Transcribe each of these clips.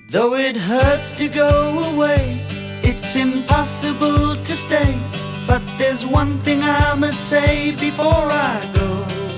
Though it hurts to go away, it's impossible to stay. But there's one thing I must say before I go.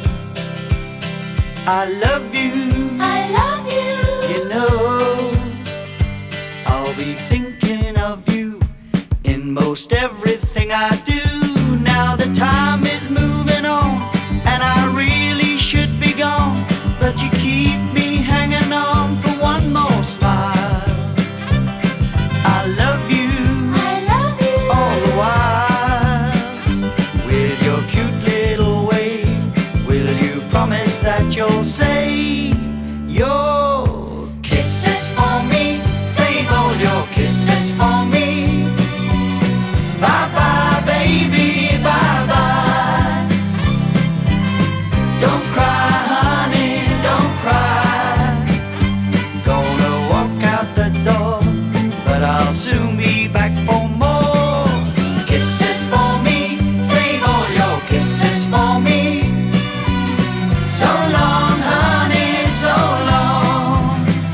I love you, I love you. you know. I'll be thinking of you in most everything I do. Now the time is moving on, and I really should be gone, but you keep me hanging on for one more smile. I love you, I love you. all the while. With your cute little way, will you promise that you'll save your kisses for me? Save all your kisses for me. Bye bye, baby, bye bye. Don't cry, honey, don't cry. Gonna walk out the door, but I'll soon be back for more kisses for me. Save all your kisses for me. So long, honey, so long.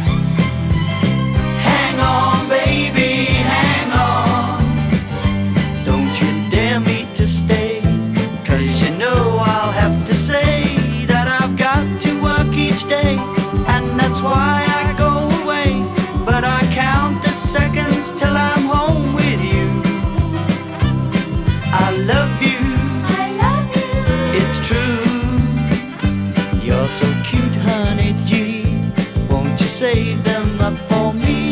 Hang on, baby, hang on. Don't you dare me to stay, 'cause you know I'll have to say that I've got to work each day, and that's why I go away. But I count the seconds till I'm home with you. I love you, I love you. it's true. You're so cute, honey G. Won't you save them up for me?